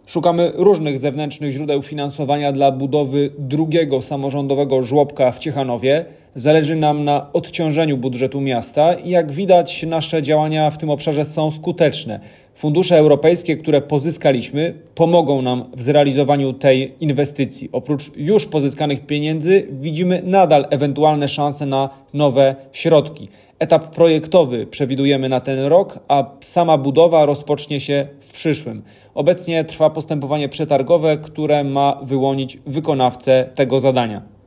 Szukamy różnych zewnętrznych źródeł finansowania dla budowy drugiego samorządowego żłobka w Ciechanowie. Zależy nam na odciążeniu budżetu miasta i jak widać, nasze działania w tym obszarze są skuteczne. Fundusze europejskie, które pozyskaliśmy, pomogą nam w zrealizowaniu tej inwestycji. Oprócz już pozyskanych pieniędzy widzimy nadal ewentualne szanse na nowe środki. Etap projektowy przewidujemy na ten rok, a sama budowa rozpocznie się w przyszłym. Obecnie trwa postępowanie przetargowe, które ma wyłonić wykonawcę tego zadania.